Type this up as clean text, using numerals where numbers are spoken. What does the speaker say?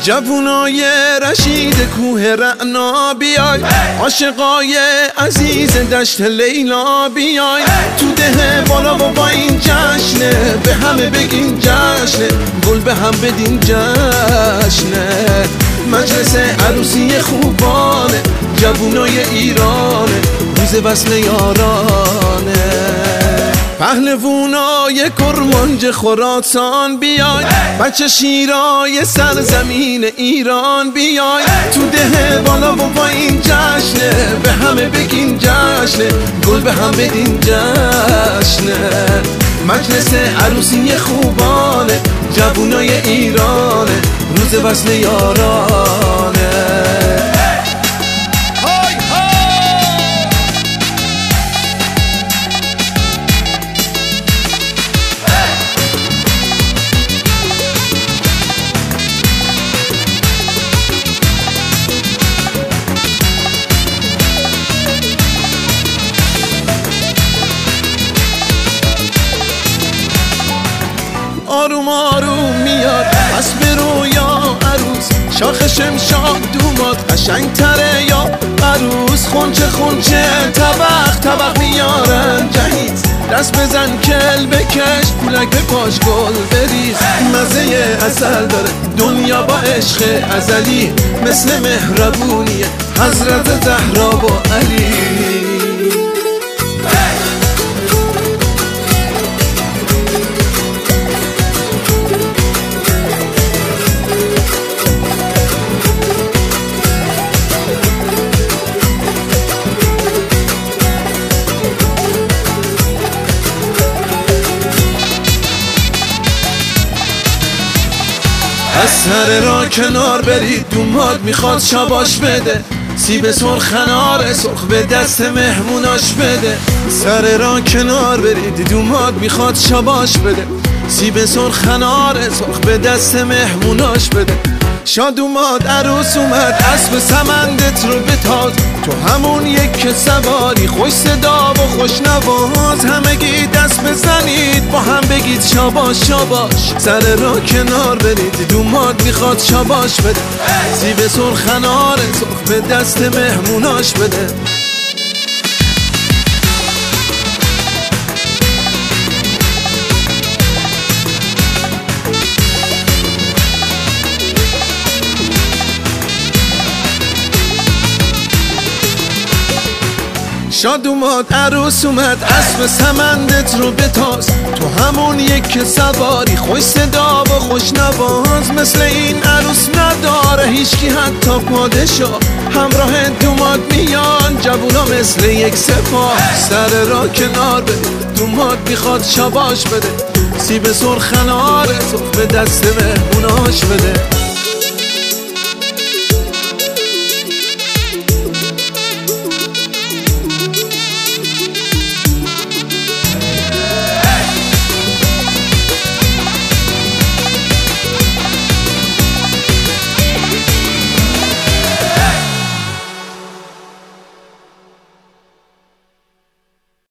جوونای رشید کوه رعنا بیای، عاشقای عزیز دشت لیلا بیای، تو ده بالا و با این جشنه، به همه بگین جشنه، گل به هم بدین جشنه. مجلس عروسی خوبانه، جوونای ایرانه، روز وصل یارانه. پهلوونای کرمانج خراسان بیای، بچه شیرای سرزمین ایران بیای، تو ده بالا و با این جشنه، به همه بگین جشنه، گل به هم بدین جشنه. مجلس عروسی خوبانه، جوونای ایرانه، روز وصل یارانه. آروم آروم میاد اسب رویا عروس، شاخ شمشاد دوماد قشنگ تره یا عروس. خونچه خونچه طبق طبق میارن جهیز، دست بزن کل بکش پولک به پاش گل بریز. مزه اصل داره دنیا با عشق ازلی، مثل مهربونیه حضرت زهرا با علی. از سر را کنار برید، دوماد میخواد شاباش بده، سیب سرخ انار سرخ به دست مهموناش بده. سر را کنار برید، دوماد میخواد شاباش بده، سیب سرخ انار سرخ به دست مهموناش بده. شاد اومد عروس اومد، اسب سمندت رو بتاز، تو همون یک سواری، خوش صدا و خوش نواز. همگی دست بزنید با هم بگید شاباش شاباش. سر را کنار برید، دوماد میخواد شاباش بده، سیب سرخ انار سرخ به دست مهموناش بده. شاد اومد عروس اومد، اسب سمندت رو بتاز، تو همون یک سواری، خوش صدا و خوش نواز. مثل این عروس نداره هیچکی حتی پادشاه، همراه دوماد میان جوونا مثل یک سپاه. سر را کنار بده، دوماد میخواد شاباش بده، سیب سرخ انار سرخ به دست مهموناش بده.